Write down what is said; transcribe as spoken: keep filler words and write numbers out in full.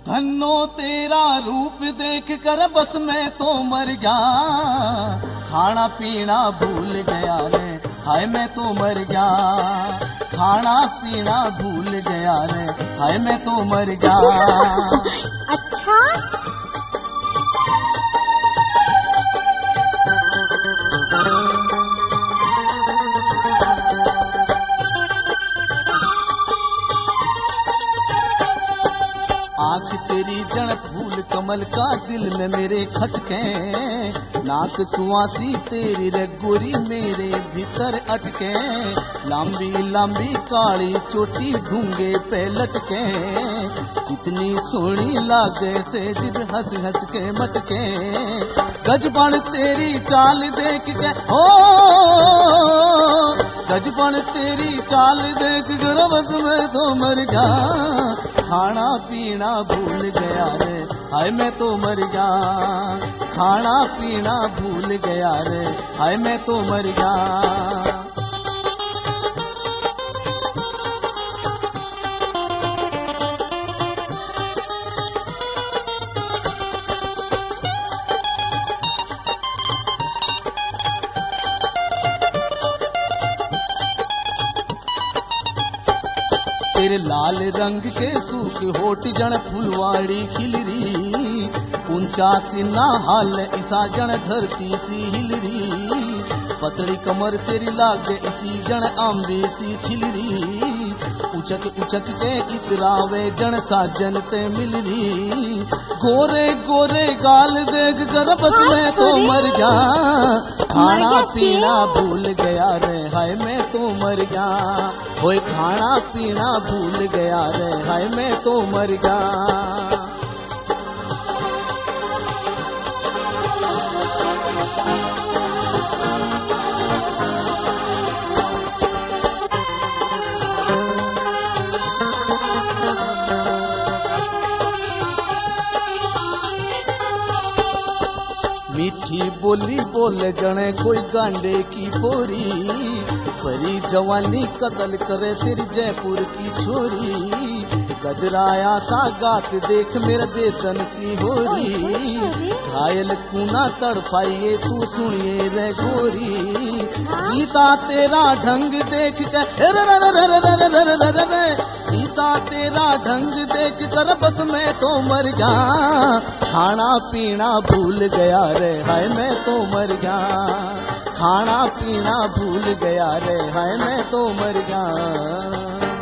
धन्नो तेरा रूप देख कर बस मैं तो मर गया, खाना पीना भूल गया रे हाय मैं तो मर गया, खाना पीना भूल गया रे हाय मैं तो मर गया। अच्छा आँख तेरी जन फूल कमल का दिल में मेरे खटके, नाक सुआसी तेरी रे गोरी मेरे भीतर अटके, लंबी लंबी काली चोटी ढूंगे पे लटके, कितनी सोहनी लागे से जिद हंस हंस के मटके, गजबन तेरी चाल देख के ओ गजबन तेरी चाल देख कर बस मैं तो मर गया, खाना पीना भूल गया रे हाय मैं तो मर गया, खाना पीना भूल गया रे हाय मैं तो मर गया। तेरे लाल रंग के सूख होठ जन फुलवाड़ी खिलरी, ऊंचा सिन्ना हाल ईसा जन धरती सी हिलरी, पतली कमर तेरी लागे इसी जन आंबी सी खिलरी, उचक उचक के इतरावे जन साजन ते मिलरी, गोरे गोरे गाल देख कर बस मैं तो मर गया, खाना पीना भूल गया रे हाय मैं तो मर गया, होए खाना पीना भूल गया रे हाय मैं तो मर गया। मीठी बोली बोले जने कोई गांडे की बोरी, परी जवानी कत्ल करे तेरी जयपुर की छोरी, गदराया सा गात देख मेरा बेतन सी होरी, घायल कूना तड़पाइए तू सुनिए रे गोरी, गीता तेरा ढंग देख कर गीता तेरा ढंग देख कर बस मैं तो मर गया, खाना पीना भूल गया रे हाय मैं तो मर गया, खाना पीना भूल गया रे हाय मैं तो मर गया।